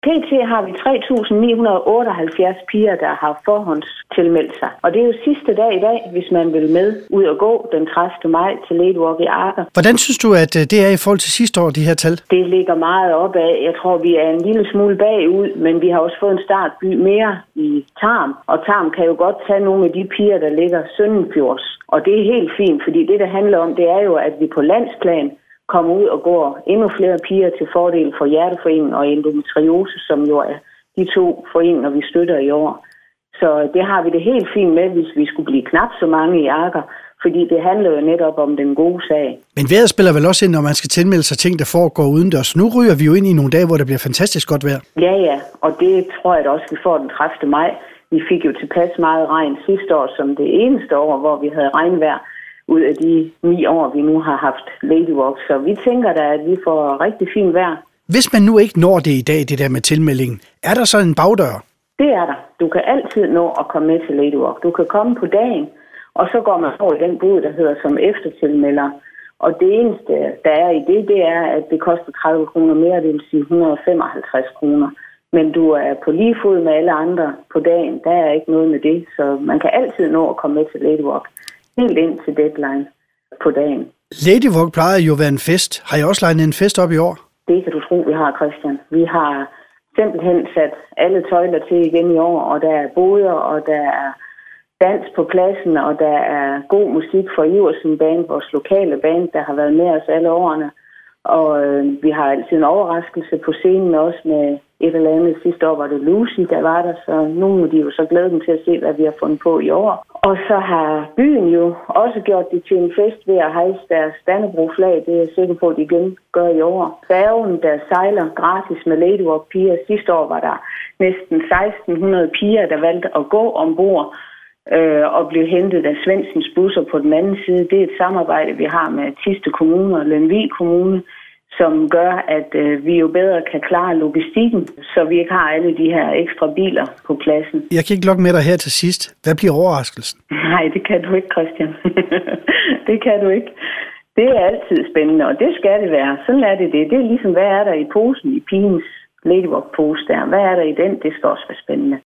PT har vi 3.978 piger, der har forhåndstilmeldt sig. Og det er jo sidste dag i dag, hvis man vil med ud og gå den 30. maj til Ladywalk i Agger. Hvordan synes du, at det er i forhold til sidste år, de her tal? Det ligger meget opad. Jeg tror, vi er en lille smule bagud, men vi har også fået en startby mere i Tarm. Og Tarm kan jo godt tage nogle af de piger, der ligger søndenfjords. Og det er helt fint, fordi det handler om, det er jo, at vi på landsplan kommer ud og går endnu flere piger til fordel for Hjerteforeningen og endometriose, som jo er de 2 foreninger, vi støtter i år. Så det har vi det helt fint med, hvis vi skulle blive knap så mange i Agger, fordi det handler jo netop om den gode sag. Men vejret spiller vel også ind, når man skal tilmelde sig ting, der foregår udendørs. Nu ryger vi jo ind i nogle dage, hvor det bliver fantastisk godt vejr. Ja, og det tror jeg da også, vi får den 30. maj. Vi fik jo tilpas meget regn sidste år, som det eneste år, hvor vi havde regnvejr ud af de 9 år, vi nu har haft Ladywalk. Så vi tænker da, at vi får rigtig fint vejr. Hvis man nu ikke når det i dag, det der med tilmeldingen, er der så en bagdør? Det er der. Du kan altid nå at komme med til Ladywalk. Du kan komme på dagen, og så går man over i den bod, der hedder som eftertilmelder. Og det eneste, der er i det er, at det koster 30 kroner mere, det vil sige 155 kroner. Men du er på lige fod med alle andre på dagen. Der er ikke noget med det, så man kan altid nå at komme med til Ladywalk. Helt ind til deadline på dagen. Ladywalk plejer jo at være en fest. Har I også legnet en fest op i år? Det kan du tro, vi har, Christian. Vi har simpelthen sat alle tøjler til igen i år, og der er boder, og der er dans på pladsen, og der er god musik fra Iversen Band, vores lokale band, der har været med os alle årene. Og vi har altid en overraskelse på scenen også med et eller andet. Sidste år var det Lucy, der var der, så nu må de jo så glæde dem til at se, hvad vi har fundet på i år. Og så har byen jo også gjort det til en fest ved at hejse deres Dannebrog-flag. Det er jeg sikker på, at de igen gør i år. Færgen, der sejler gratis med Ladywalk-piger. Sidste år var der næsten 1.600 piger, der valgte at gå ombord og blev hentet af Svendsens busser på den anden side. Det er et samarbejde, vi har med Thisted Kommune og Lemvig Kommune, som gør, at vi jo bedre kan klare logistikken, så vi ikke har alle de her ekstra biler på pladsen. Jeg kan ikke lokke med dig her til sidst. Hvad bliver overraskelsen? Nej, det kan du ikke, Christian. Det kan du ikke. Det er altid spændende, og det skal det være. Sådan er det. Det er ligesom, hvad er der i posen, i pigens Ladywalk-pose der? Hvad er der i den? Det skal også være spændende.